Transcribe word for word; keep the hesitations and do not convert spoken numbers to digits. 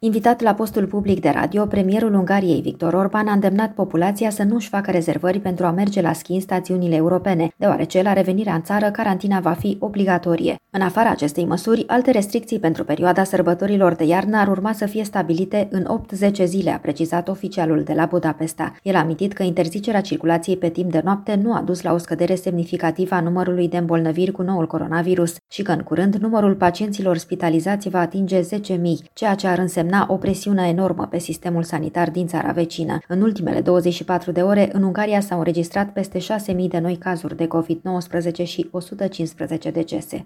Invitat la postul public de radio, premierul Ungariei Viktor Orban a îndemnat populația să nu-și facă rezervări pentru a merge la schi în stațiunile europene, deoarece la revenirea în țară carantina va fi obligatorie. În afara acestei măsuri, alte restricții pentru perioada sărbătorilor de iarnă ar urma să fie stabilite în opt-zece zile, a precizat oficialul de la Budapesta. El a amintit că interzicerea circulației pe timp de noapte nu a dus la o scădere semnificativă a numărului de îmbolnăviri cu noul coronavirus și că în curând numărul pacienților spitalizați va atinge zece mii, ceea ce ar însemna o presiune enormă pe sistemul sanitar din țara vecină. În ultimele douăzeci și patru de ore, în Ungaria s-au înregistrat peste șase mii de noi cazuri de covid nouăsprezece și o sută cincisprezece decese.